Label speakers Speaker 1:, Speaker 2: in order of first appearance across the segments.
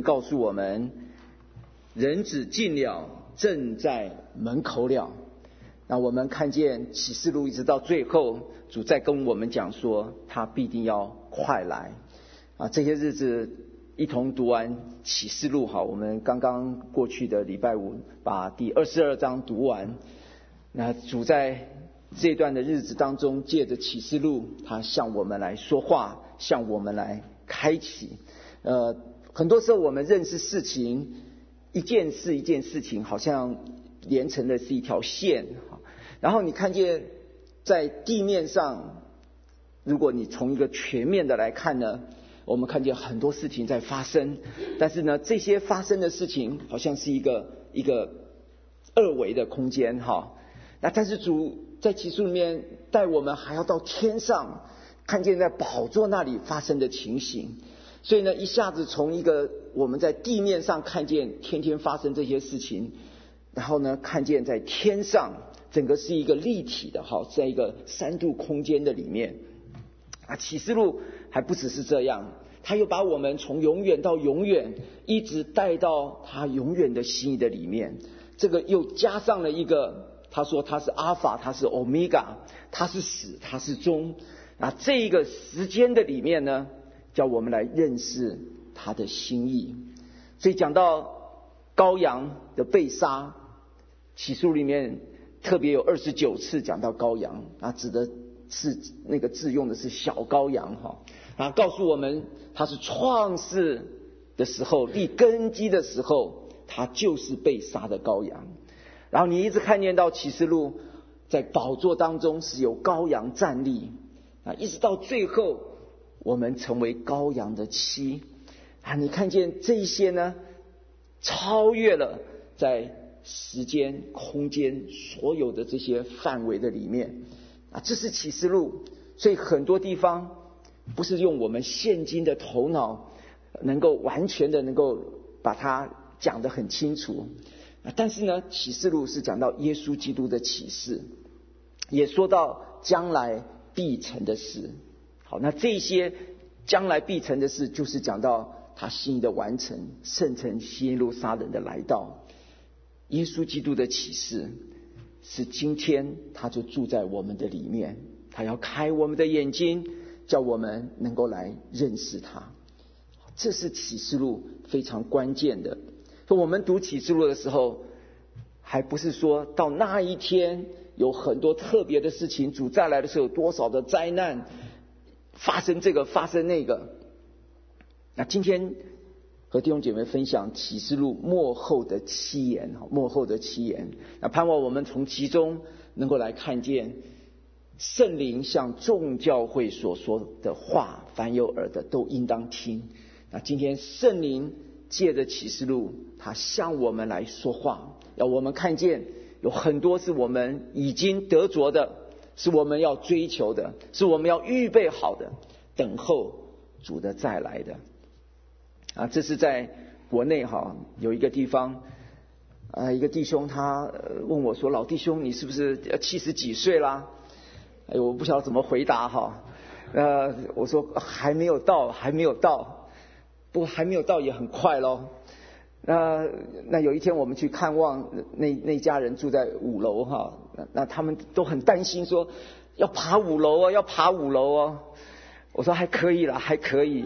Speaker 1: 经告诉我们，人子近了，正在门口了。那我们看见启示录一直到最后，主在跟我们讲说，他必定要快来。这些日子一同读完启示录，好，我们刚刚过去的礼拜五把第22章读完。那主在这段的日子当中，借着启示录，他向我们来说话，向我们来开启。很多时候我们认识事情，一件事一件事情好像连成的是一条线，然后你看见在地面上，如果你从一个全面的来看呢，我们看见很多事情在发生，但是呢，这些发生的事情好像是一个二维的空间哈。那但是主在启示录里面带我们还要到天上，看见在宝座那里发生的情形。所以呢，一下子从一个我们在地面上看见天天发生这些事情，然后呢，看见在天上整个是一个立体的哈，在一个3度空间的里面。启示录还不只是这样，他又把我们从永远到永远一直带到他永远的心意的里面。这个又加上了一个，他说他是阿尔法，他是欧米伽，他是始，他是终。这一个时间的里面呢，叫我们来认识他的心意。所以讲到羔羊的被杀，启示录里面特别有29次讲到羔羊，指的是那个字用的是小羔羊哈，告诉我们他是创世的时候立根基的时候，他就是被杀的羔羊。然后你一直看见到启示录在宝座当中是有羔羊站立，一直到最后我们成为羔羊的妻。你看见这些呢，超越了在时间空间所有的这些范围的里面。这是启示录。所以很多地方不是用我们现今的头脑能够完全的能够把它讲得很清楚。但是呢，启示录是讲到耶稣基督的启示，也说到将来必成的事。好，那这些将来必成的事，就是讲到他心意的完成，圣城新耶路撒冷的来到。耶稣基督的启示是今天他就住在我们的里面，他要开我们的眼睛，叫我们能够来认识他。这是启示录非常关键的。我们读启示录的时候，还不是说到那一天有很多特别的事情，主再来的时候有多少的灾难发生，这个发生那个。那今天和弟兄姐妹分享启示录末后的七言，末后的七言。那盼望我们从其中能够来看见圣灵向众教会所说的话，凡有耳的都应当听。那今天圣灵借着启示录，他向我们来说话，要我们看见有很多是我们已经得着的，是我们要追求的，是我们要预备好的，等候主的再来的。这是在国内有一个地方，一个弟兄他问我说，老弟兄你是不是70几岁啦？我不晓得怎么回答我说还没有到，不过还没有到也很快咯。那有一天我们去看望那家人住在5楼那他们都很担心说要爬5楼哦，要爬5楼哦。我说还可以啦，还可以。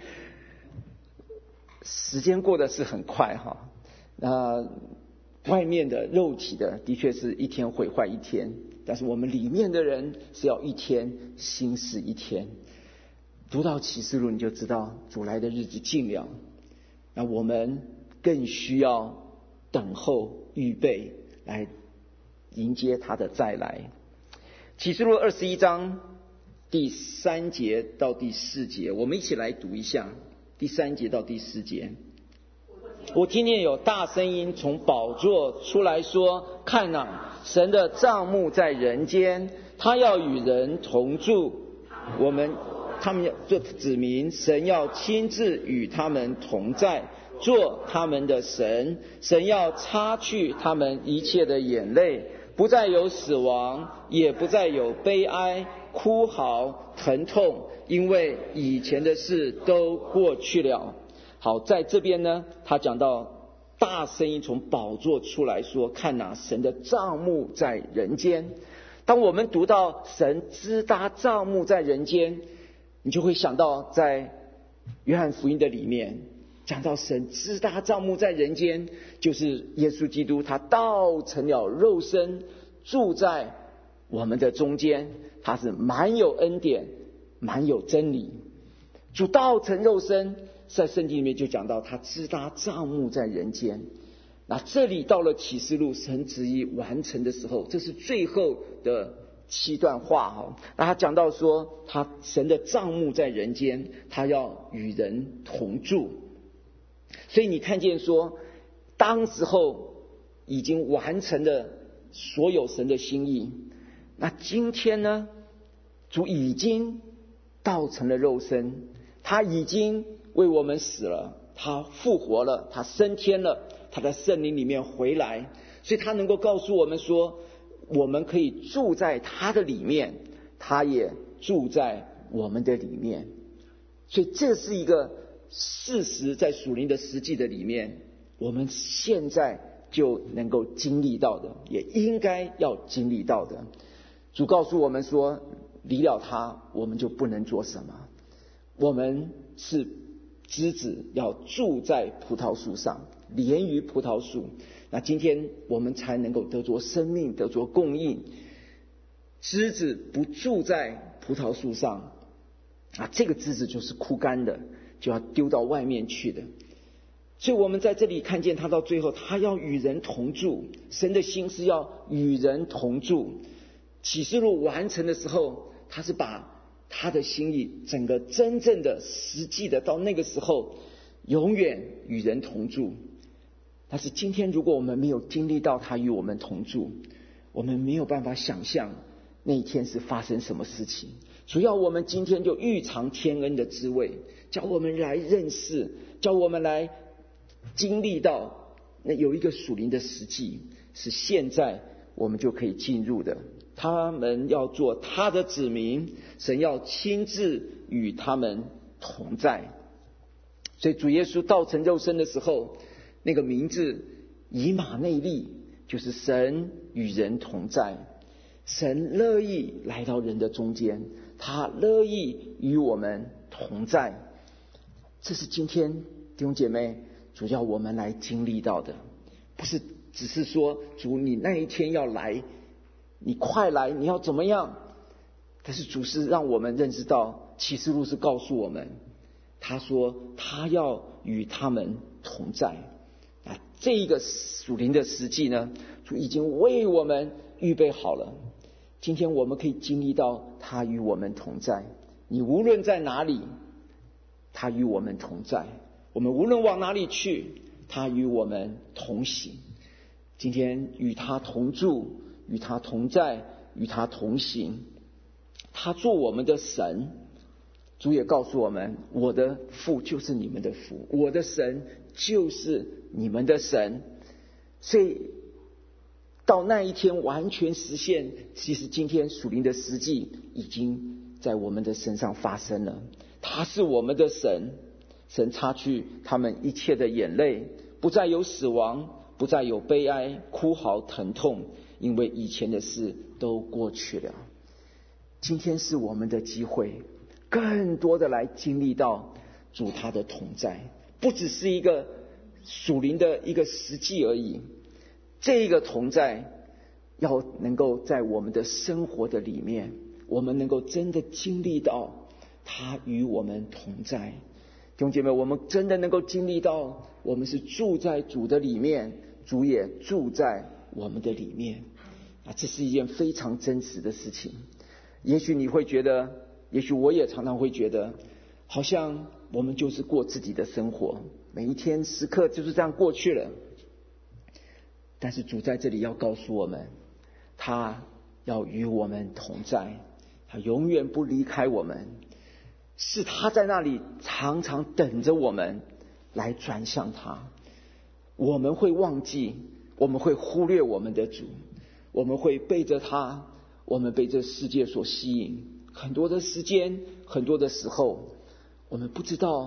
Speaker 1: 时间过得是很快外面的肉体的确是一天毁坏一天，但是我们里面的人是要一天新事一天。读到启示录你就知道主来的日子近了，那我们更需要等候预备来迎接他的再来。启示录21章第3节到第4节，我们一起来读一下第3节到第4节。我听见有大声音从宝座出来说，看哪，神的帐幕在人间，他要与人同住，他们要做子民，神要亲自与他们同在，做他们的神。神要擦去他们一切的眼泪，不再有死亡，也不再有悲哀、哭嚎、疼痛，因为以前的事都过去了。 好，在这边呢，他讲到大声音从宝座出来说，看哪，神的帐幕在人间。当我们读到神支搭帐幕在人间，你就会想到在约翰福音的里面讲到神支搭帐幕在人间，就是耶稣基督他道成了肉身，住在我们的中间，他是满有恩典，满有真理。主道成肉身，在圣经里面就讲到他支搭帐幕在人间。那这里到了启示录神旨意完成的时候，这是最后的7段话。那他讲到说，他神的帐幕在人间，他要与人同住。所以你看见说，当时候已经完成了所有神的心意。那今天呢，主已经道成了肉身，他已经为我们死了，他复活了，他升天了，他在圣灵里面回来，所以他能够告诉我们说，我们可以住在他的里面，他也住在我们的里面。所以这是一个事实，在属灵的实际的里面，我们现在就能够经历到的，也应该要经历到的。主告诉我们说，离了他我们就不能做什么。我们是枝子，要住在葡萄树上，连于葡萄树，那今天我们才能够得着生命，得着供应。枝子不住在葡萄树上，这个枝子就是枯干的，就要丢到外面去的。所以我们在这里看见他到最后，他要与人同住，神的心是要与人同住。启示录完成的时候，他是把他的心意整个真正的实际的到那个时候永远与人同住。但是今天如果我们没有经历到他与我们同住，我们没有办法想象那一天是发生什么事情。主要我们今天就预尝天恩的滋味，叫我们来认识，叫我们来经历到那有一个属灵的实际，是现在我们就可以进入的。他们要做他的子民，神要亲自与他们同在。所以主耶稣道成肉身的时候，那个名字以马内利，就是神与人同在。神乐意来到人的中间，他乐意与我们同在。这是今天弟兄姐妹主要我们来经历到的，不是只是说主你那一天要来，你快来，你要怎么样。但是主是让我们认识到，启示录是告诉我们，他说他要与他们同在。这一个属灵的实际呢，主已经为我们预备好了。今天我们可以经历到他与我们同在。你无论在哪里，他与我们同在。我们无论往哪里去，他与我们同行。今天与他同住，与他同在，与他同行。他做我们的神。主也告诉我们，我的父就是你们的父，我的神就是你们的神。所以到那一天完全实现，其实今天属灵的实际已经在我们的身上发生了。他是我们的神，神擦去他们一切的眼泪，不再有死亡，不再有悲哀、哭嚎、疼痛，因为以前的事都过去了。今天是我们的机会，更多的来经历到主他的同在，不只是一个属灵的一个实际而已。这一个同在要能够在我们的生活的里面，我们能够真的经历到他与我们同在。弟兄姐妹，我们真的能够经历到，我们是住在主的里面，主也住在我们的里面。这是一件非常真实的事情。也许你会觉得，也许我也常常会觉得，好像我们就是过自己的生活，每一天时刻就是这样过去了。但是主在这里要告诉我们，他要与我们同在，他永远不离开我们，是他在那里常常等着我们来转向他。我们会忘记，我们会忽略我们的主，我们会背着他，我们被这世界所吸引，很多的时间，很多的时候，我们不知道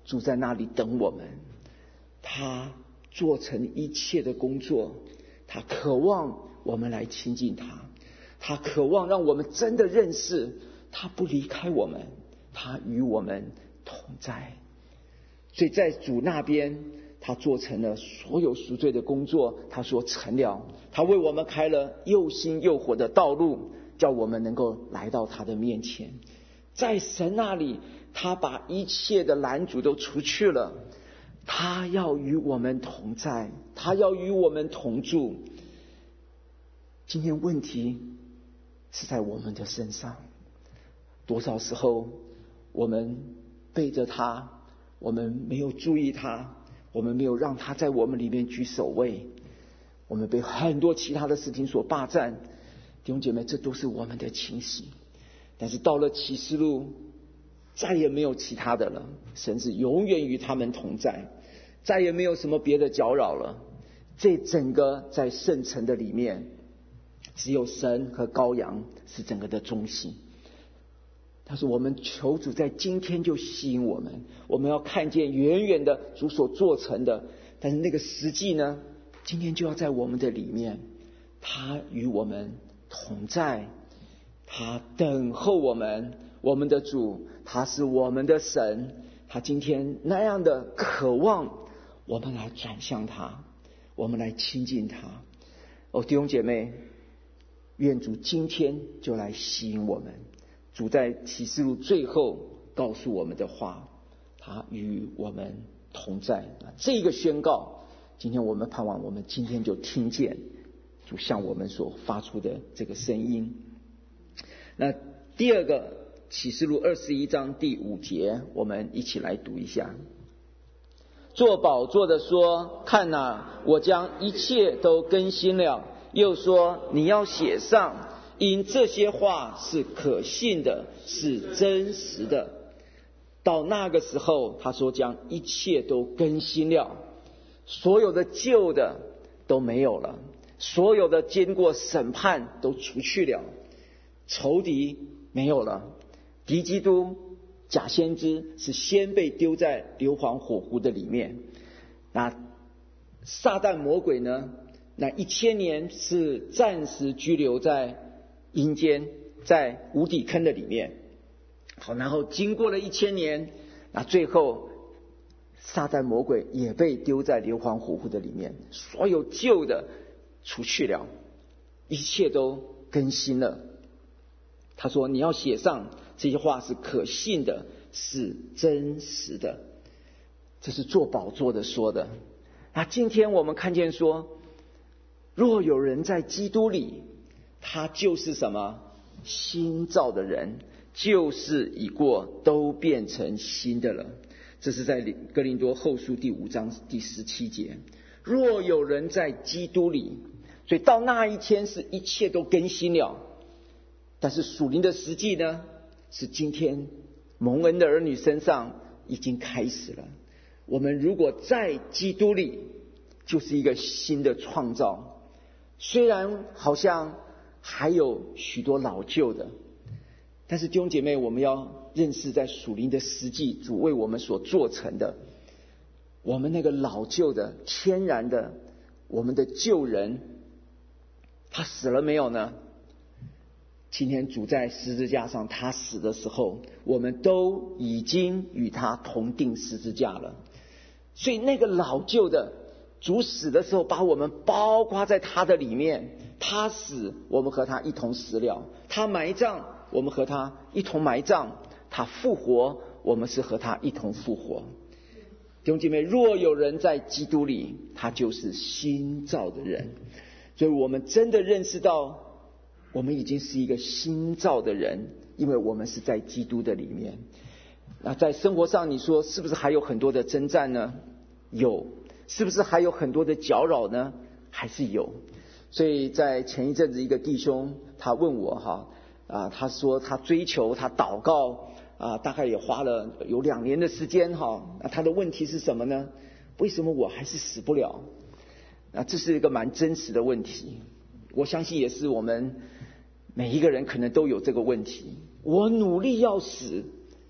Speaker 1: 主在那里等我们，他做成一切的工作，他渴望我们来亲近他，他渴望让我们真的认识他，不离开我们，他与我们同在。所以在主那边，他做成了所有赎罪的工作，他说成了，他为我们开了又新又活的道路，叫我们能够来到他的面前。在神那里，他把一切的拦阻都除去了，他要与我们同在，他要与我们同住。今天问题是在我们的身上，多少时候我们背着他，我们没有注意他，我们没有让他在我们里面居首位，我们被很多其他的事情所霸占。弟兄姐妹，这都是我们的情形。但是到了启示录，再也没有其他的了，神是永远与他们同在，再也没有什么别的搅扰了。这整个在圣城的里面，只有神和羔羊是整个的中心。他说我们求主在今天就吸引我们，我们要看见远远的主所做成的，但是那个实际呢，今天就要在我们的里面，他与我们同在，他等候我们，我们的主，他是我们的神，他今天那样的渴望我们来转向他，我们来亲近他。弟兄姐妹，愿主今天就来吸引我们。主在启示录最后告诉我们的话，他与我们同在。这个宣告，今天我们盼望我们今天就听见主向我们所发出的这个声音。那第二个，启示录21章第5节，我们一起来读一下。坐宝座的说，看哪，我将一切都更新了。又说，你要写上，因这些话是可信的，是真实的。到那个时候，他说将一切都更新了，所有的旧的都没有了，所有的经过审判都除去了，仇敌没有了，敌基督假先知是先被丢在硫磺火湖的里面。那撒旦魔鬼呢，那1000年是暂时居留在阴间，在无底坑的里面。好，然后经过了1000年，那最后撒旦魔鬼也被丢在硫磺火湖的里面，所有旧的除去了，一切都更新了。他说你要写上，这些话是可信的，是真实的。这是坐宝座的说的。那今天我们看见说，若有人在基督里，他就是什么？新造的人，旧事已过，都变成新的了。这是在哥林多后书第5章第17节。若有人在基督里，所以到那一天是一切都更新了。但是属灵的实际呢，是今天蒙恩的儿女身上已经开始了。我们如果在基督里，就是一个新的创造。虽然好像还有许多老旧的，但是弟兄姐妹，我们要认识在属灵的实际，主为我们所做成的，我们那个老旧的天然的我们的旧人，他死了没有呢？今天主在十字架上他死的时候，我们都已经与他同定十字架了。所以那个老旧的主死的时候把我们包括在他的里面，他死我们和他一同死了，他埋葬我们和他一同埋葬，他复活我们是和他一同复活。弟兄姐妹，若有人在基督里，他就是新造的人。所以我们真的认识到我们已经是一个新造的人，因为我们是在基督的里面。那在生活上，你说是不是还有很多的征战呢？有。是不是还有很多的搅扰呢？还是有。所以在前一阵子，一个弟兄他问我他说他追求他祷告大概也花了有2年的时间那他的问题是什么呢？为什么我还是死不了？这是一个蛮真实的问题，我相信也是我们每一个人可能都有这个问题。我努力要死，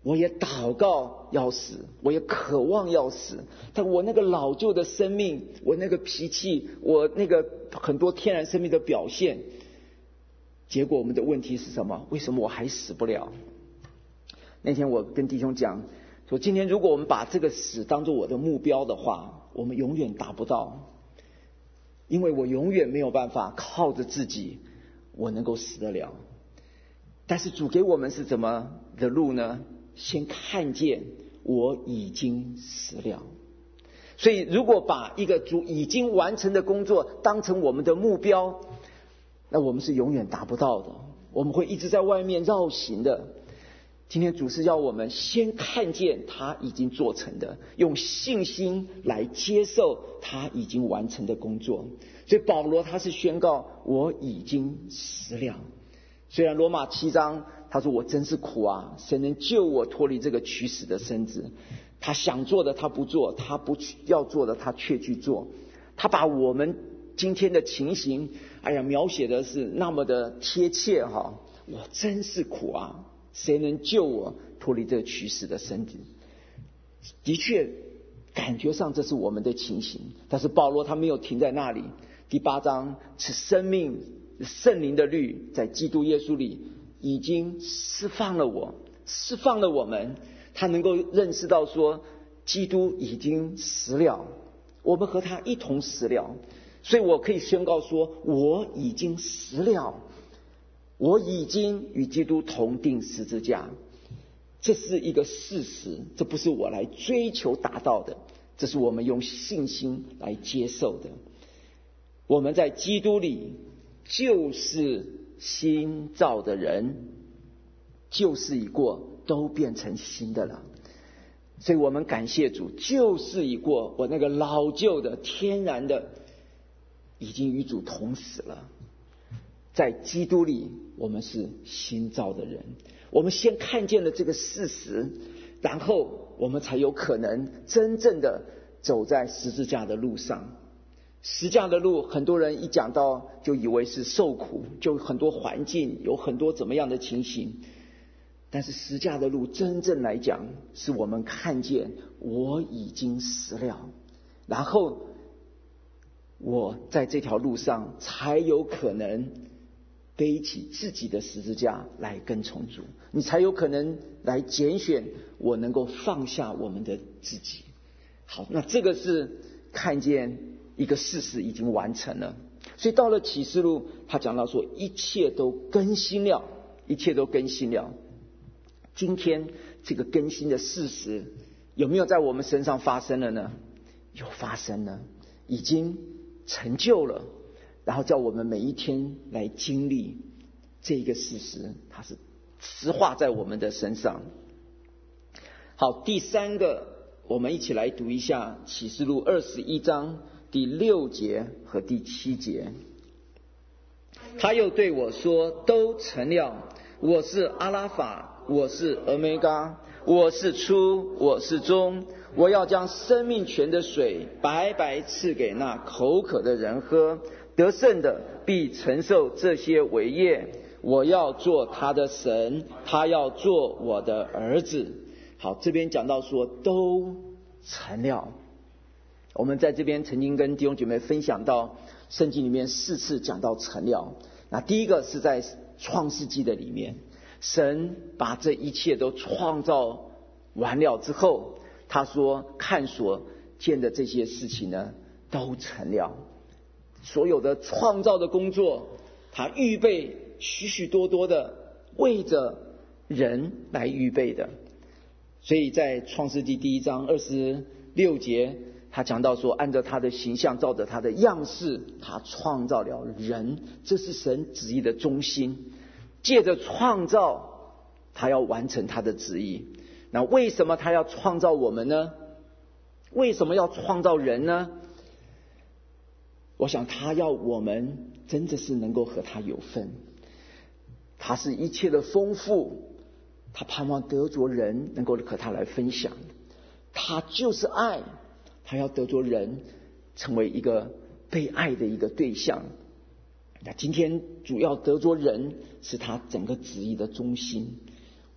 Speaker 1: 我也祷告要死，我也渴望要死，但我那个老旧的生命，我那个脾气，我那个很多天然生命的表现，结果我们的问题是什么？为什么我还死不了？那天我跟弟兄讲说，今天如果我们把这个死当作我的目标的话，我们永远达不到，因为我永远没有办法靠着自己我能够死得了。但是主给我们是怎么的路呢？先看见我已经死了。所以如果把一个主已经完成的工作当成我们的目标，那我们是永远达不到的，我们会一直在外面绕行的。今天主是要我们先看见他已经做成的，用信心来接受他已经完成的工作。所以保罗他是宣告我已经死了。虽然罗马7章他说我真是苦啊，谁能救我脱离这个取死的身子？他想做的他不做，他不要做的他却去做。他把我们今天的情形描写的是那么的贴切哈，我真是苦啊，谁能救我脱离这个取死的身子？的确感觉上这是我们的情形，但是保罗他没有停在那里。第8章是生命圣灵的律在基督耶稣里已经释放了我，释放了我们，他能够认识到说基督已经死了，我们和他一同死了。所以我可以宣告说我已经死了，我已经与基督同钉十字架。这是一个事实，这不是我来追求达到的，这是我们用信心来接受的。我们在基督里就是新造的人，旧事已过，都变成新的了。所以我们感谢主，旧事已过，我那个老旧的天然的已经与主同死了。在基督里我们是新造的人。我们先看见了这个事实，然后我们才有可能真正的走在十字架的路上。十字架的路，很多人一讲到就以为是受苦，就很多环境，有很多怎么样的情形。但是十字架的路真正来讲，是我们看见我已经死了，然后我在这条路上才有可能背起自己的十字架来跟从主，你才有可能来拣选我能够放下我们的自己。好，那这个是看见一个事实已经完成了。所以到了启示录，他讲到说一切都更新了，一切都更新了。今天这个更新的事实有没有在我们身上发生了呢？有发生了，已经成就了，然后叫我们每一天来经历这个事实，它是实化在我们的身上。好，第三个，我们一起来读一下启示录21章第6节和第7节。他又对我说，都成了，我是阿拉法，我是俄梅嘎，我是初，我是终，我要将生命泉的水白白赐给那口渴的人喝，得胜的必承受这些为业，我要做他的神，他要做我的儿子。好，这边讲到说都成了。我们在这边曾经跟弟兄姐妹分享到圣经里面4次讲到成了。那第一个是在创世纪的里面，神把这一切都创造完了之后，他说看所见的这些事情呢都成了。所有的创造的工作，他预备许许多多的为着人来预备的。所以在创世纪第1章26节，他讲到说按照他的形象，照着他的样式，他创造了人，这是神旨意的中心。借着创造，他要完成他的旨意。那为什么他要创造我们呢？为什么要创造人呢？我想他要我们真的是能够和他有份。他是一切的丰富，他盼望得着人能够和他来分享。他就是爱，他要得着人成为一个被爱的一个对象。那今天主要得着人是他整个旨意的中心。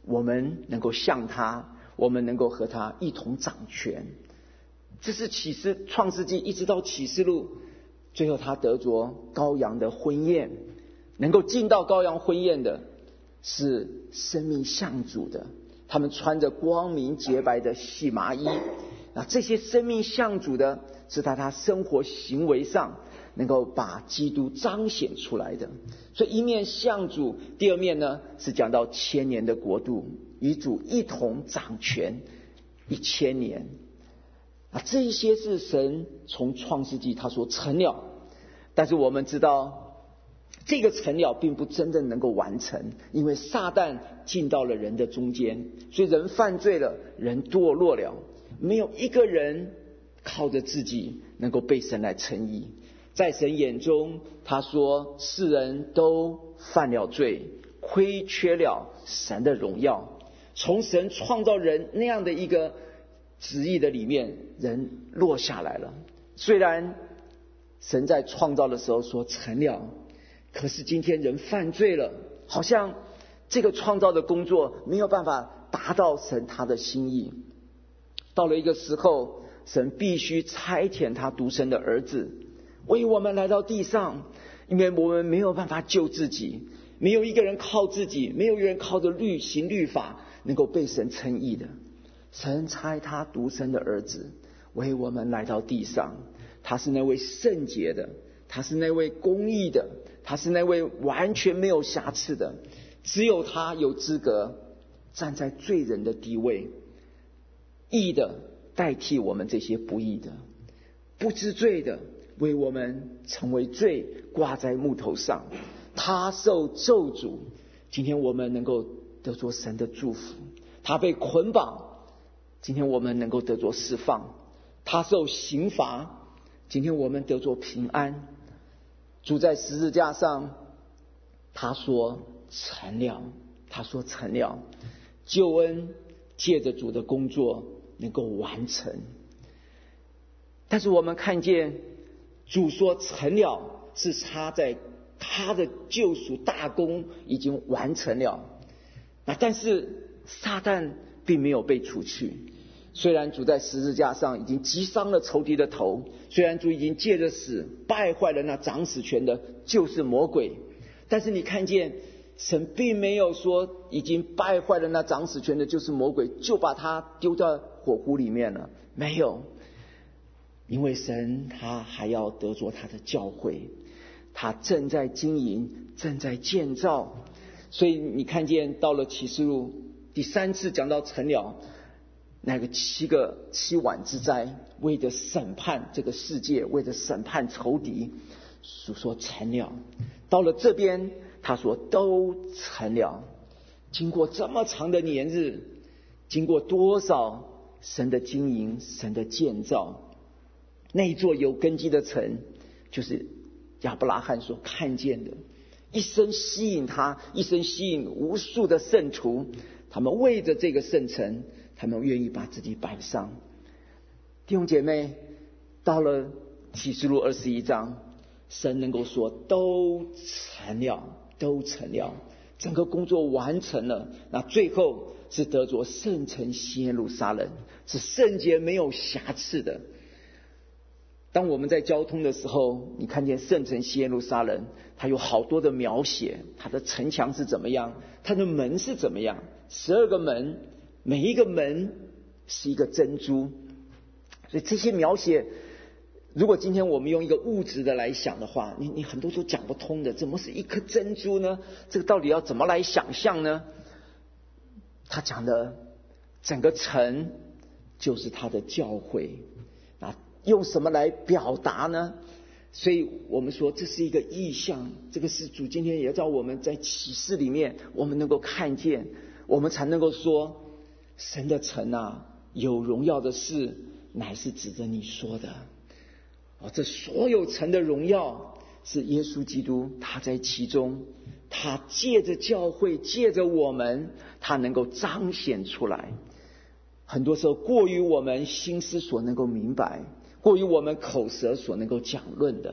Speaker 1: 我们能够像他，我们能够和他一同掌权。这是创世纪一直到启示录，最后他得着羔羊的婚宴，能够进到羔羊婚宴的是生命相主的，他们穿着光明洁白的细麻衣。那这些生命相主的是在他生活行为上能够把基督彰显出来的。所以一面相主，第二面呢是讲到千年的国度，与主一同掌权1000年。这一些是神从创世纪他说成了，但是我们知道这个成了并不真正能够完成，因为撒旦进到了人的中间，所以人犯罪了，人堕落了，没有一个人靠着自己能够被神来称义。在神眼中，他说世人都犯了罪，亏缺了神的荣耀。从神创造人那样的一个旨意的里面，人落下来了。虽然神在创造的时候说成了，可是今天人犯罪了，好像这个创造的工作没有办法达到神他的心意。到了一个时候，神必须差遣他独生的儿子为我们来到地上，因为我们没有办法救自己，没有一个人靠自己，没有一个人靠着行律法能够被神称义的。神差他独生的儿子为我们来到地上，他是那位圣洁的，他是那位公义的，他是那位完全没有瑕疵的，只有他有资格站在罪人的地位，义的代替我们这些不义的，不知罪的为我们成为罪，挂在木头上，他受咒诅，今天我们能够得着神的祝福。他被捆绑，今天我们能够得着释放。他受刑罚，今天我们得着平安。主在十字架上，他说成了，他说成了，救恩借着主的工作能够完成。但是我们看见主说成了，是他在他的救赎大功已经完成了。但是撒旦并没有被除去，虽然主在十字架上已经击伤了仇敌的头，虽然主已经借着死败坏了那掌死权的就是魔鬼，但是你看见神并没有说已经败坏了那掌死权的就是魔鬼就把他丢到火湖里面了，没有。因为神他还要得着他的教会，他正在经营，正在建造。所以你看见到了启示录第3次讲到成了，那个七碗之灾，为着审判这个世界，为着审判仇敌，主说成了。到了这边他说都成了。经过这么长的年日，经过多少神的经营，神的建造，那一座有根基的城，就是亚伯拉罕所看见的，一生吸引他，一生吸引无数的圣徒，他们为着这个圣城，他们愿意把自己摆上。弟兄姐妹，到了启示录21章，神能够说都成了，都成了，整个工作完成了。那最后是得着圣城新耶路撒冷，是圣洁没有瑕疵的。当我们在交通的时候，你看见圣城新耶路撒冷，它有好多的描写，它的城墙是怎么样，它的门是怎么样，12个门，每一个门是一个珍珠。所以这些描写，如果今天我们用一个物质的来想的话，你很多都讲不通的，怎么是一颗珍珠呢？这个到底要怎么来想象呢？他讲的整个城就是他的教会，用什么来表达呢？所以我们说这是一个意象，这个是主今天也叫我们在启示里面我们能够看见，我们才能够说神的城啊，有荣耀的事乃是指着你说的。这所有城的荣耀是耶稣基督，他在其中，他借着教会，借着我们，他能够彰显出来。很多时候过于我们心思所能够明白，过于我们口舌所能够讲论的，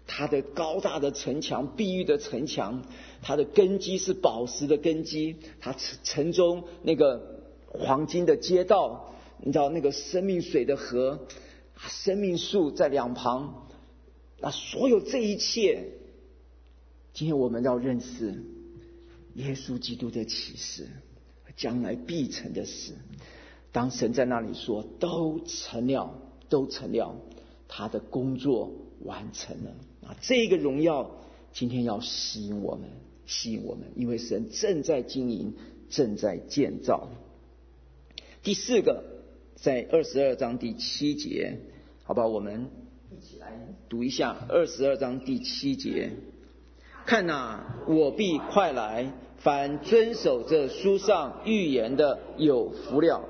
Speaker 1: 它的高大的城墙，碧玉的城墙，它的根基是宝石的根基，它城中那个黄金的街道，你知道那个生命水的河，生命树在两旁，那所有这一切，今天我们要认识耶稣基督的启示，将来必成的事。当神在那里说都成了，都成了，他的工作完成了。这个荣耀今天要吸引我们，吸引我们，因为神正在经营，正在建造。第四个，在22章第7节，好吧，我们一起来读一下22章第7节。看哪，我必快来，凡遵守这书上预言的有福了。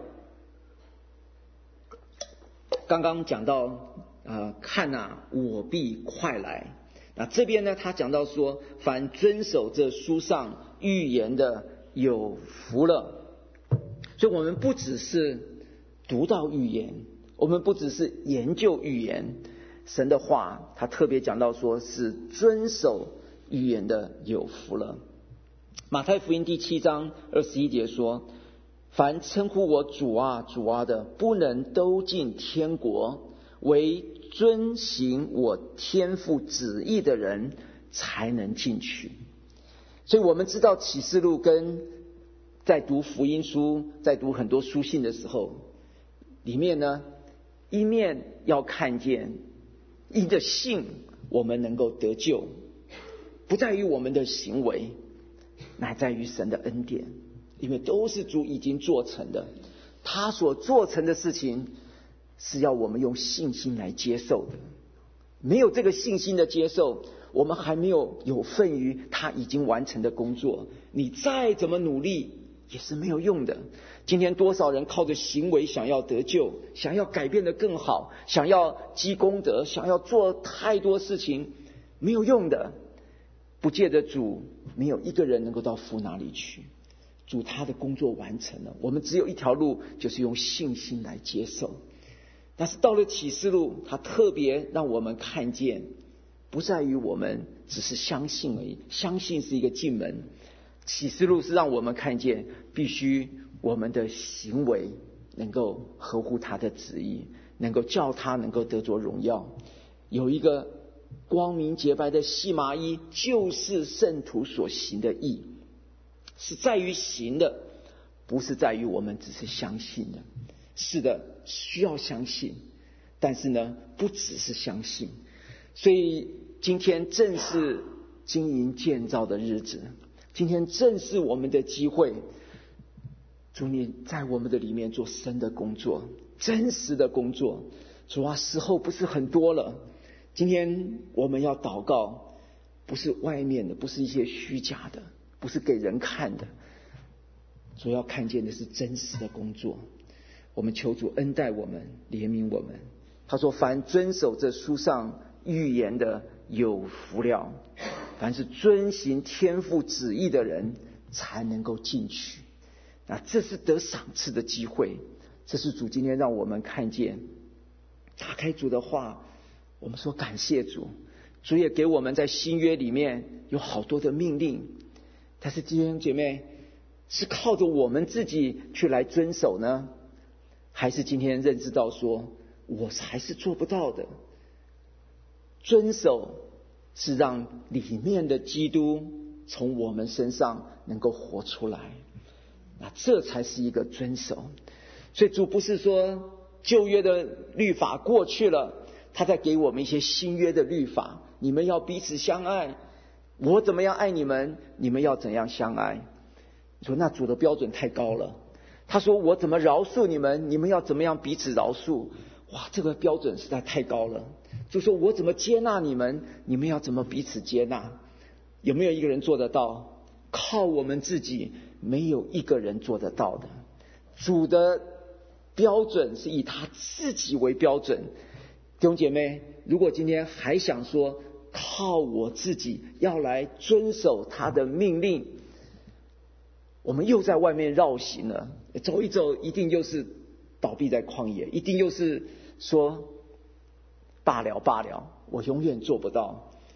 Speaker 1: 刚刚讲到看哪，我必快来。那这边呢，他讲到说，凡遵守这书上预言的有福了。所以我们不只是读到预言，我们不只是研究预言，神的话他特别讲到说是遵守预言的有福了。马太福音第7章21节说，凡称呼我主啊主啊的，不能都进天国，唯遵行我天父旨意的人才能进去。所以我们知道启示录跟在读福音书，在读很多书信的时候，里面呢，一面要看见因着信我们能够得救，不在于我们的行为，乃在于神的恩典，因为都是主已经做成的，他所做成的事情是要我们用信心来接受的。没有这个信心的接受，我们还没有份于他已经完成的工作，你再怎么努力也是没有用的。今天多少人靠着行为想要得救，想要改变得更好，想要积功德，想要做太多事情，没有用的。不借着主，没有一个人能够到父那里去。主他的工作完成了，我们只有一条路，就是用信心来接受。但是到了启示录，他特别让我们看见，不在于我们只是相信而已，相信是一个进门。启示录是让我们看见，必须我们的行为能够合乎他的旨意，能够叫他能够得着荣耀。有一个光明洁白的细麻衣，就是圣徒所行的义，是在于行的，不是在于我们只是相信的。是的，需要相信，但是呢，不只是相信。所以今天正是经营建造的日子，今天正是我们的机会。主，你在我们的里面做深的工作，真实的工作。主啊，时候不是很多了。今天我们要祷告，不是外面的，不是一些虚假的，不是给人看的。主要看见的是真实的工作。我们求主恩待我们，怜悯我们。他说，凡遵守这书上预言的有福了，凡是遵行天父旨意的人才能够进去。那这是得赏赐的机会，这是主今天让我们看见。打开主的话，我们说感谢主，主也给我们在新约里面有好多的命令，但是弟兄姐妹，是靠着我们自己去来遵守呢，还是今天认知到说我还是做不到的？遵守是让里面的基督从我们身上能够活出来，那这才是一个遵守。所以主不是说旧约的律法过去了，他在给我们一些新约的律法，你们要彼此相爱，我怎么样爱你们，你们要怎样相爱。你说那主的标准太高了，他说我怎么饶恕你们，你们要怎么样彼此饶恕。哇，这个标准实在太高了。就说我怎么接纳你们，你们要怎么彼此接纳。有没有一个人做得到？靠我们自己没有一个人做得到的。主的标准是以他自己为标准。弟兄姐妹，如果今天还想说靠我自己要来遵守他的命令，我们又在外面绕行了，走一走一定又是倒闭在旷野，一定又是说罢了，我永远做不到。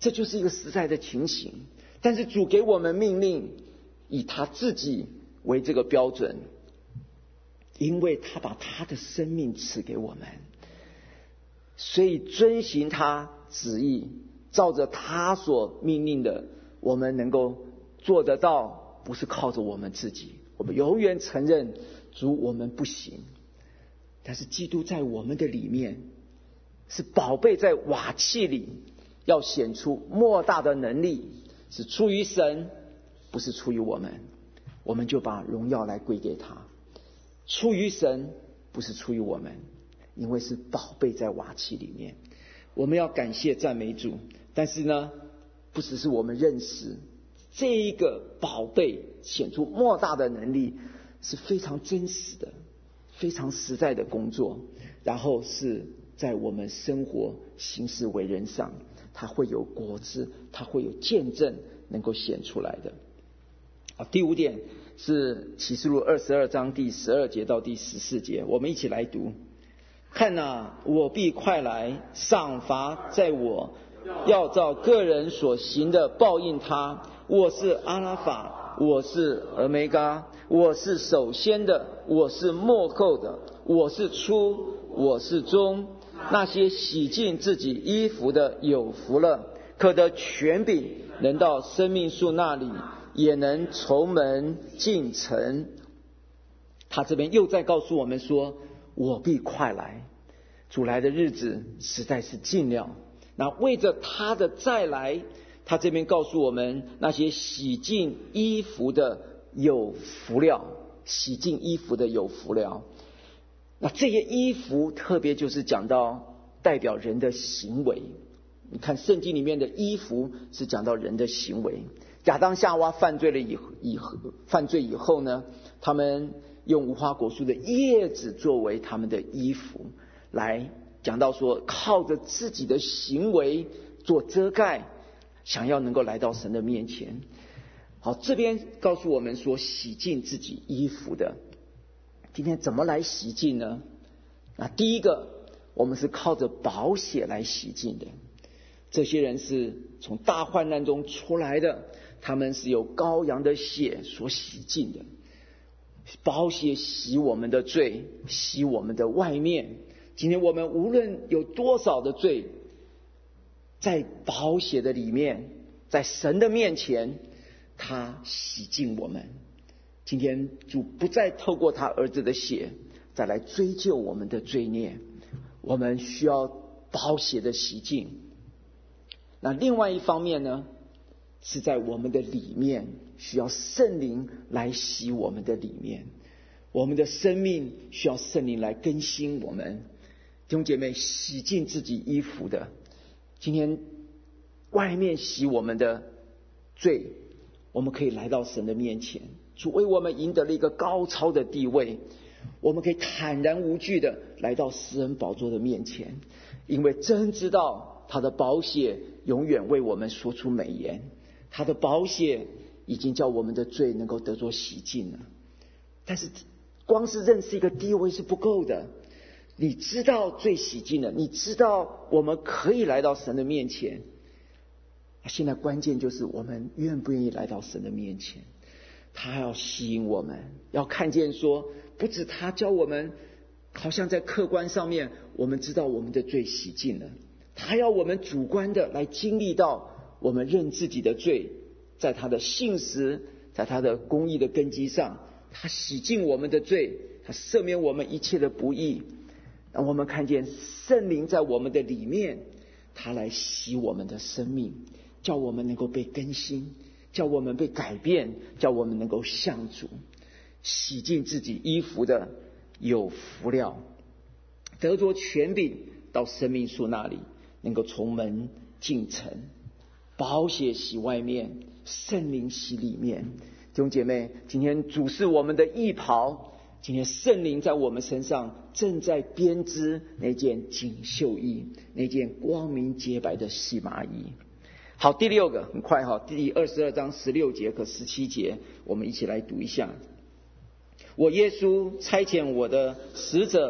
Speaker 1: 这就是一个实在的情形。但是主给我们命令，以他自己为这个标准，因为他把他的生命赐给我们，所以遵行他旨意，照着他所命令的，我们能够做得到，不是靠着我们自己。我们永远承认主我们不行，但是基督在我们的里面，是宝贝在瓦器里，要显出莫大的能力，是出于神，不是出于我们。我们就把荣耀来归给他，出于神，不是出于我们，因为是宝贝在瓦器里面。我们要感谢赞美主，但是呢，不只是我们认识这一个宝贝显出莫大的能力，是非常真实的、非常实在的工作，然后是在我们生活行事为人上，它会有果子，它会有见证能够显出来的。第五点是启示录22章第12节到第14节，我们一起来读。看哪，我必快来，赏罚在我，要照个人所行的报应他。我是阿拉法，我是俄梅嘎，我是首先的，我是末后的，我是初，我是终。那些洗净自己衣服的有福了，可得权柄，能到生命树那里，也能从门进城。他这边又在告诉我们说，我必快来，主来的日子实在是近了。那为着他的再来，他这边告诉我们，那些洗净衣服的有福了，洗净衣服的有福了。那这些衣服特别就是讲到代表人的行为。你看圣经里面的衣服是讲到人的行为。亚当夏娃犯罪以后呢，他们用无花果树的叶子作为他们的衣服，来讲到说靠着自己的行为做遮盖，想要能够来到神的面前。好，这边告诉我们说洗净自己衣服的，今天怎么来洗净呢？那第一个，我们是靠着宝血来洗净的。这些人是从大患难中出来的，他们是由羔羊的血所洗净的。宝血洗我们的罪，洗我们的外面。今天我们无论有多少的罪，在宝血的里面，在神的面前，他洗净我们。今天主不再透过他儿子的血再来追究我们的罪孽，我们需要宝血的洗净。那另外一方面呢，是在我们的里面需要圣灵来洗我们的里面，我们的生命需要圣灵来更新我们。弟兄姐妹，洗净自己衣服的，今天外面洗我们的罪，我们可以来到神的面前，主为我们赢得了一个高超的地位，我们可以坦然无惧的来到施恩宝座的面前，因为真知道他的宝血永远为我们说出美言，他的宝血已经叫我们的罪能够得着洗净了。但是光是认识一个地位是不够的，你知道罪洗净了，你知道我们可以来到神的面前，现在关键就是我们愿不愿意来到神的面前。他要吸引我们，要看见说，不止他教我们好像在客观上面我们知道我们的罪洗净了，他要我们主观的来经历到我们认自己的罪，在他的信实，在他的公义的根基上，他洗净我们的罪，他赦免我们一切的不义，让我们看见圣灵在我们的里面，他来洗我们的生命，叫我们能够被更新，叫我们被改变，叫我们能够像主。洗净自己衣服的有福了，得着权柄到生命树那里，能够从门进城。宝血洗外面，圣灵洗里面。弟兄姐妹，今天主是我们的义袍，今天圣灵在我们身上正在编织那件锦绣衣，那件光明洁白的细麻衣。好，第六个很快哈，第22章16节和17节，我们一起来读一下。我耶稣差遣我的使者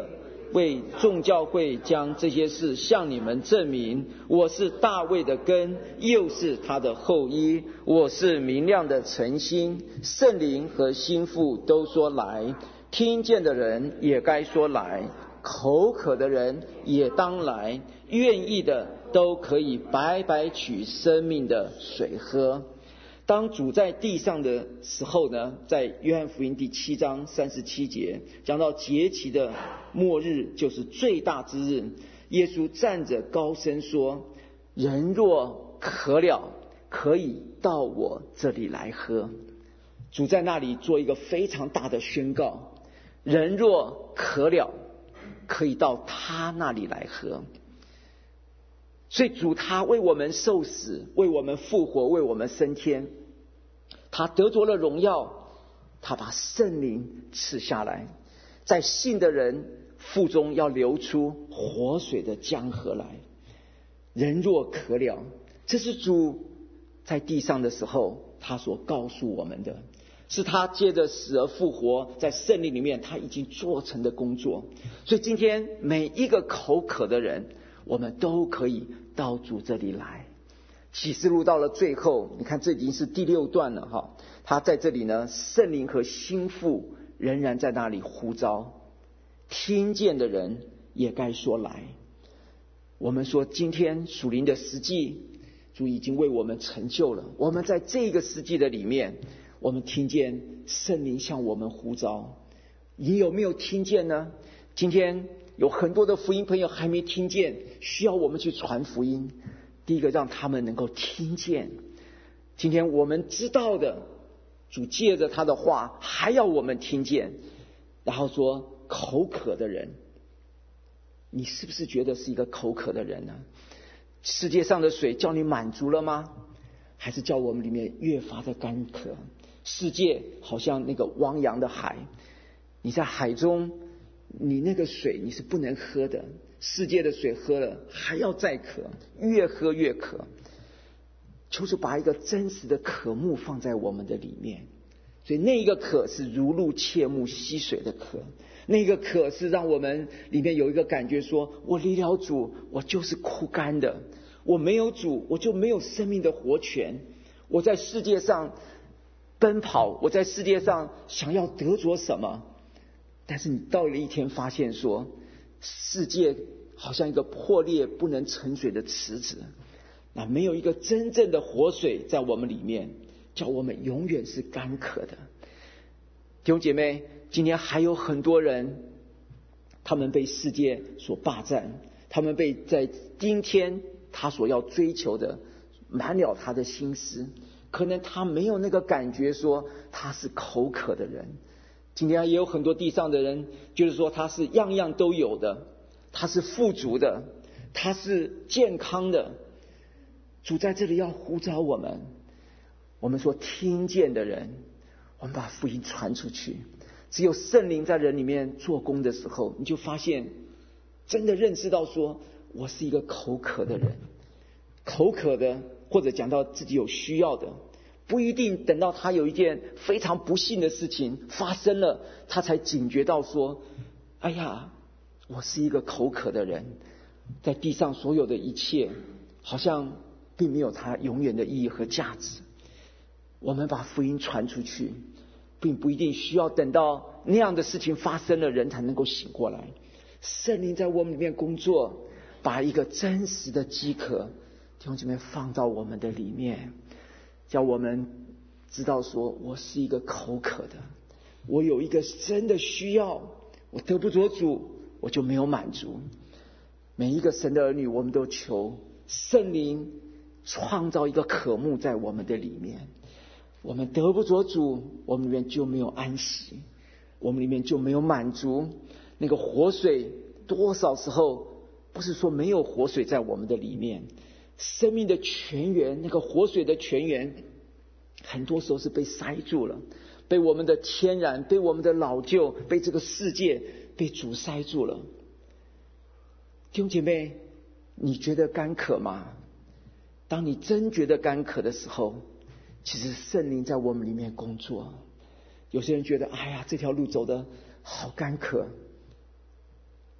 Speaker 1: 为众教会将这些事向你们证明。我是大卫的根，又是他的后裔。我是明亮的晨星，圣灵和心腹都说来，听见的人也该说来，口渴的人也当来，愿意的都可以白白取生命的水喝。当主在地上的时候呢，在约翰福音第7章37节讲到节期的末日，就是最大之日，耶稣站着高声说，人若渴了，可以到我这里来喝。主在那里做一个非常大的宣告，人若渴了，可以到他那里来喝。所以主他为我们受死，为我们复活，为我们升天，他得着了荣耀，他把圣灵赐下来，在信的人腹中要流出活水的江河来。人若渴了，这是主在地上的时候他所告诉我们的，是他借着死而复活，在圣灵里面他已经做成的工作。所以今天每一个口渴的人，我们都可以到主这里来。启示录到了最后，你看这已经是第6段了哈。他在这里呢，圣灵和心腹仍然在那里呼召，听见的人也该说来。我们说今天属灵的实际，主已经为我们成就了。我们在这个实际的里面，我们听见圣灵向我们呼召，你有没有听见呢？今天有很多的福音朋友还没听见，需要我们去传福音。第一个，让他们能够听见。今天我们知道的，主借着他的话还要我们听见。然后说口渴的人，你是不是觉得是一个口渴的人呢？世界上的水叫你满足了吗？还是叫我们里面越发的干渴？世界好像那个汪洋的海，你在海中，你那个水你是不能喝的，世界的水喝了还要再渴，越喝越渴。求主把一个真实的渴慕放在我们的里面。所以那一个渴是如入切木溪水的渴，那个渴是让我们里面有一个感觉说，我离了主我就是枯干的，我没有主我就没有生命的活泉。我在世界上奔跑，我在世界上想要得着什么，但是你到了一天发现说，世界好像一个破裂不能盛水的池子，那没有一个真正的活水在我们里面，叫我们永远是干渴的。弟兄姐妹，今天还有很多人，他们被世界所霸占，他们被在今天他所要追求的满了他的心思，可能他没有那个感觉说他是口渴的人。今天也有很多地上的人就是说他是样样都有的，他是富足的，他是健康的。主在这里要呼召我们，我们说听见的人，我们把福音传出去。只有圣灵在人里面做工的时候，你就发现真的认识到说，我是一个口渴的人。口渴的，或者讲到自己有需要的，不一定等到他有一件非常不幸的事情发生了，他才警觉到说，哎呀，我是一个口渴的人，在地上所有的一切好像并没有它永远的意义和价值。我们把福音传出去，并不一定需要等到那样的事情发生了，人才能够醒过来。圣灵在我们里面工作，把一个真实的饥渴，弟兄姐妹放到我们的里面，叫我们知道说，我是一个口渴的，我有一个真的需要，我得不着主，我就没有满足。每一个神的儿女，我们都求圣灵创造一个渴慕在我们的里面。我们得不着主，我们里面就没有安息，我们里面就没有满足。那个活水多少时候不是说没有活水在我们的里面，生命的泉源，那个活水的泉源很多时候是被塞住了，被我们的天然，被我们的老旧，被这个世界被阻塞住了。弟兄姐妹，你觉得干渴吗？当你真觉得干渴的时候，其实圣灵在我们里面工作。有些人觉得，哎呀，这条路走得好干渴，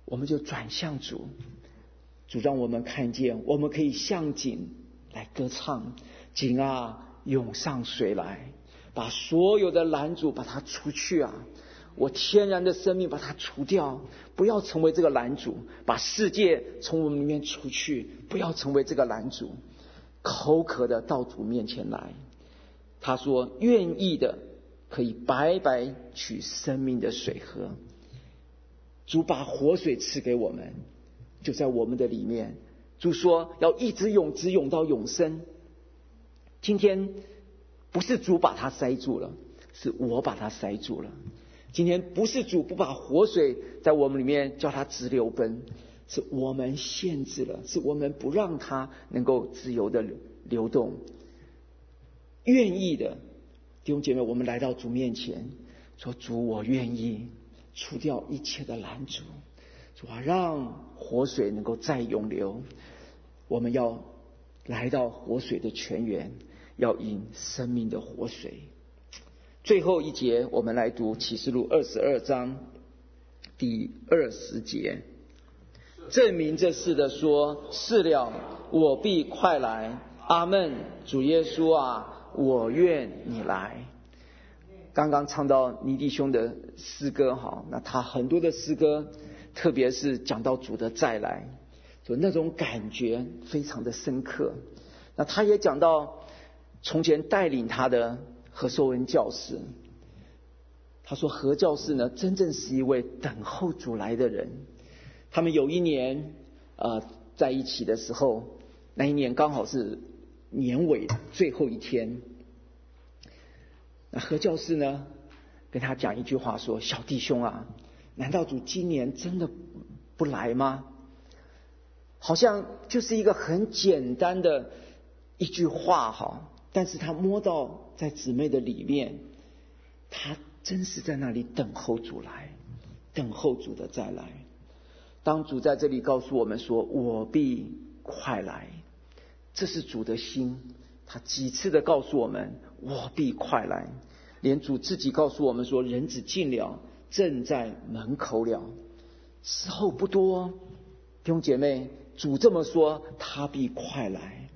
Speaker 1: 我们就转向主，主让我们看见，我们可以向井来歌唱，井啊涌上水来，把所有的拦阻把它除去啊，我天然的生命把它除掉，不要成为这个拦阻，把世界从我们里面除去，不要成为这个拦阻。口渴的到主面前来，他说愿意的可以白白取生命的水喝。主把活水赐给我们，就在我们的里面。主说要一直涌，直涌到永生。今天不是主把它塞住了，是我把它塞住了。今天不是主不把活水在我们里面叫它直流奔，是我们限制了，是我们不让它能够自由的流动。愿意的弟兄姐妹，我们来到主面前说，主我愿意除掉一切的拦阻，主啊，让活水能够再涌流。我们要来到活水的泉源，要饮生命的活水。最后一节我们来读启示录22章第20节，证明这事的说，是了，我必快来。阿们。主耶稣啊，我愿你来。刚刚唱到尼弟兄的诗歌，那他很多的诗歌，特别是讲到主的再来，就那种感觉非常的深刻。那他也讲到从前带领他的何寿恩教士，他说何教士呢，真正是一位等候主来的人。他们有一年在一起的时候，那一年刚好是年尾最后一天。那何教士呢跟他讲一句话说，小弟兄啊，难道主今年真的不来吗？好像就是一个很简单的一句话但是他摸到在姊妹的里面，他真是在那里等候主来，等候主的再来。当主在这里告诉我们说我必快来，这是主的心，他几次的告诉我们我必快来。连主自己告诉我们说，人子近了，正在门口了，时候不多。弟兄姐妹，主这么说，他必快来。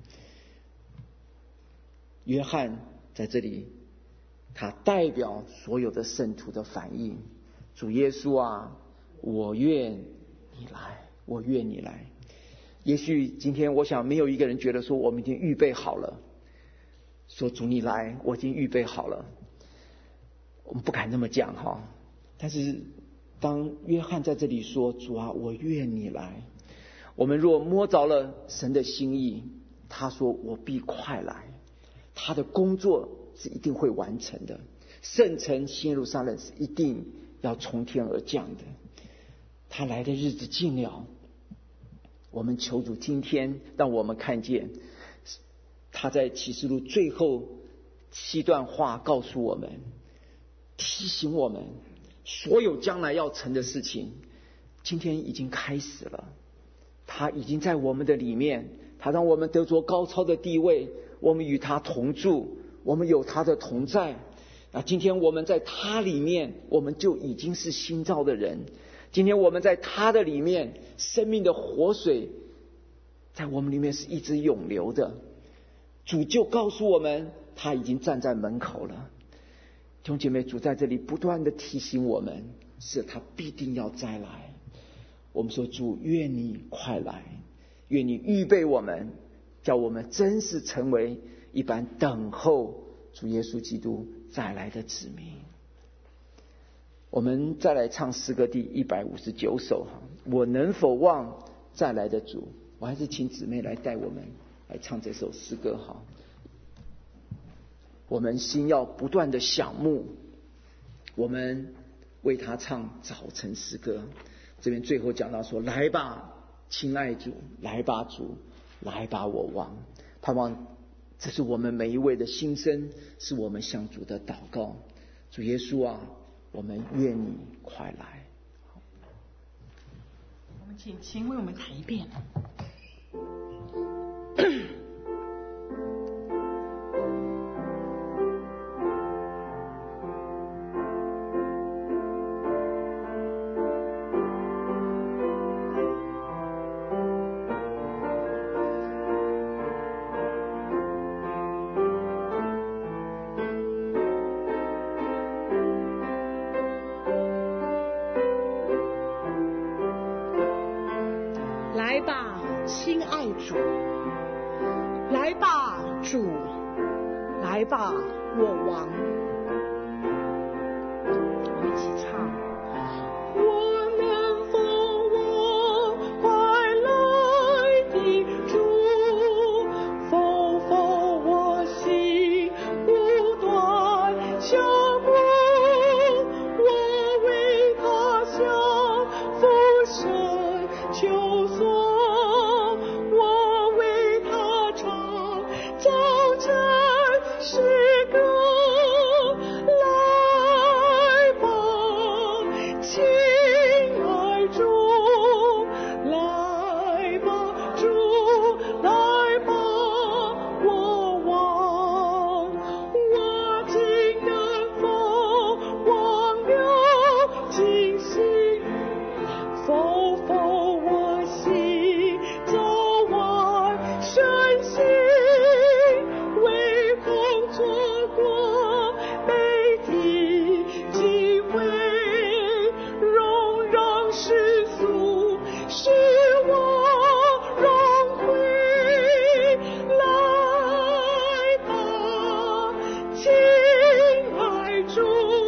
Speaker 1: 约翰在这里，他代表所有的圣徒的反应，主耶稣啊，我愿你来，我愿你来。也许今天我想没有一个人觉得说我们已经预备好了，说主你来，我已经预备好了，我们不敢那么讲但是当约翰在这里说主啊，我愿你来，我们若摸着了神的心意，他说我必快来，他的工作是一定会完成的，圣城新耶路撒冷是一定要从天而降的，他来的日子近了。我们求主今天让我们看见他在启示录最后7段话告诉我们，提醒我们所有将来要成的事情今天已经开始了，他已经在我们的里面，他让我们得着高超的地位，我们与他同住，我们有他的同在。今天我们在他里面，我们就已经是新造的人。今天我们在他的里面，生命的活水在我们里面是一直涌流的。主就告诉我们，他已经站在门口了。弟兄姐妹，主在这里不断的提醒我们，是他必定要再来。我们说主，愿你快来，愿你预备我们，叫我们真是成为一般等候主耶稣基督再来的子民。我们再来唱诗歌第159首，我能否望再来的主。我还是请姊妹来带我们来唱这首诗歌我们心要不断的想慕，我们为他唱早晨诗歌。这边最后讲到说，来吧亲爱主，来吧主，来吧我王。盼望这是我们每一位的心声，是我们向主的祷告。主耶稣啊，我们愿你快来。
Speaker 2: 我们请秦为我们弹一遍。 来吧，主，来吧，我王。我们一起唱。我能否我快来的主，否我心不断想慕，我为他向父神求索，我为他唱早晨诗歌。来吧，亲爱主，来吧，主，来吧，我王，我竟能否忘了惊喜，否我心早晚深信，唯恐错过美的机会，容让世俗使我荣归。来吧，亲爱主，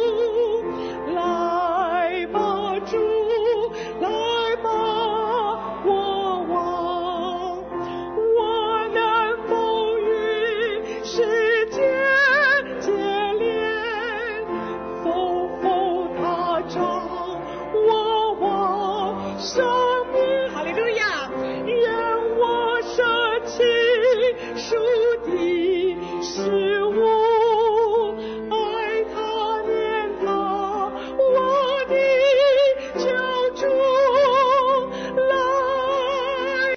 Speaker 2: 来吧，主，来吧，我王，我能否与世界结连，否他掌我王生命，哈利路亚，愿我舍弃属